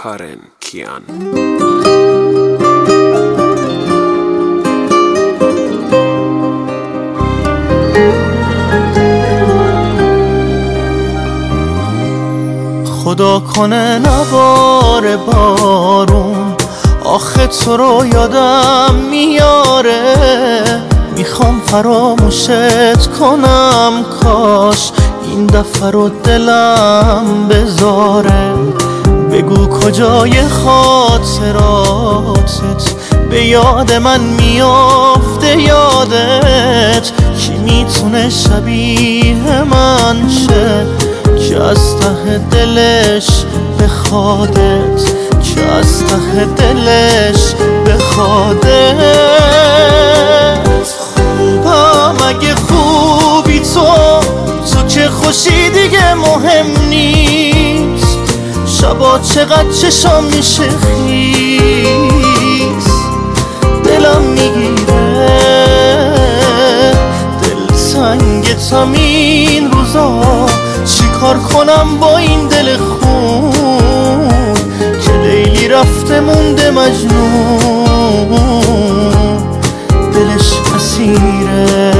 کارن کیان. خدا کنه نباره بارون، آخه تو رو یادم میاره. میخوام فراموشت کنم، کاش این دفعه رو دلم بذاره. بگو کجای خاطراتت به یاد من میافته یادت. کی میتونه شبیه من شه که از ته دلش بخوادت، که از ته دلش بخوادت. خوبم اگه خوبی تو که خوشی دیگه مهم نیست. شبا چقدر چشام میشه خیس، دلم میگیره دل سنگتم این روزا. چی کار کنم با این دل خون که لیلی رفته مونده مجنون، دلش اسیره.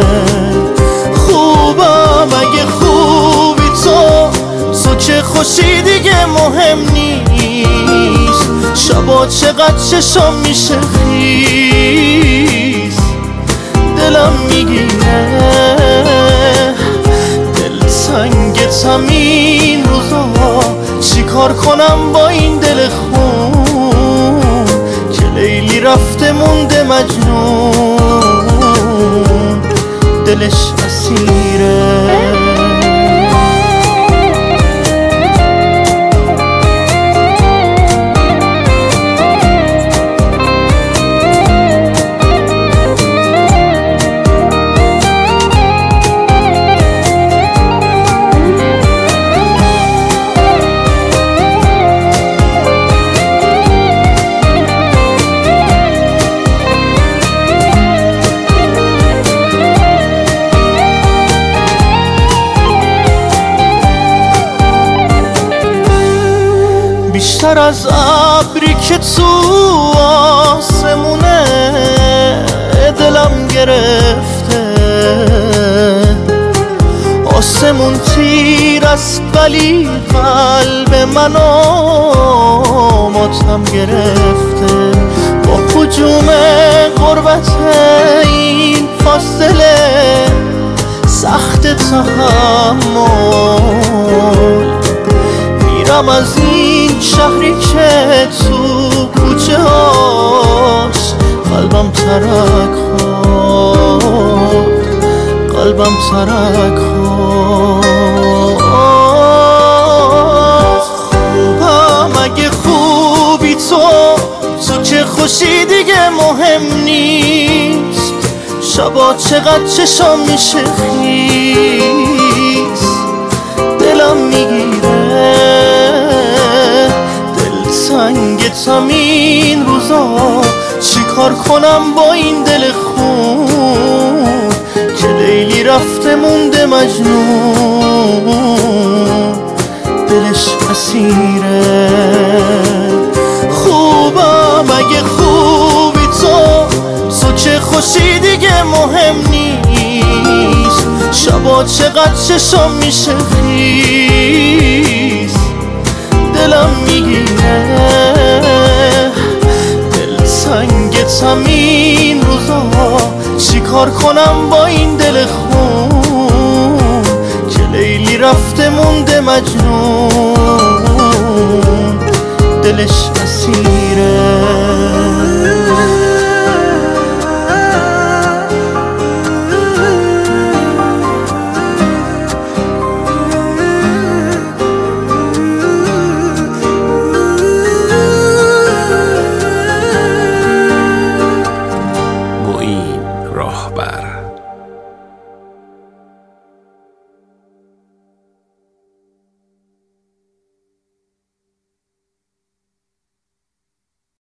خوبم اگه خوبی تو که خوشی دیگه مهم نیست. شبا چقدر چشام میشه خیس، دلم میگیره دل سنگتم این روزا. چی کار کنم با این دل خون که لیلی رفته مونده مجنون، دلش اسیره. بیشتر از ابری که تو آسمونه دلم گرفته. آسمون تیر است ولی قلب منو ماتم گرفته. با هجوم غربت این فاصله سخت تحمل، میرم از این شهری که تو کوچه هاش قلبم ترک خورد، قلبم ترک خورد. خوبم اگه خوبی تو که خوشی دیگه مهم نیست. شبا چقدر چشام میشه خیس، دلم میگیره دل سنگتم این روزا. چی کار کنم با این دل خون که لیلی رفته مونده مجنون، دلش اسیره. خوبم اگه خوبی تو که خوشی دیگه مهم نیست. شبا چقدر چشام میشه خیس، دلم میگیره دل سنگتم این روزا. چی کار کنم با این دل خون که لیلی رفته مونده مجنون، دلش اسیره.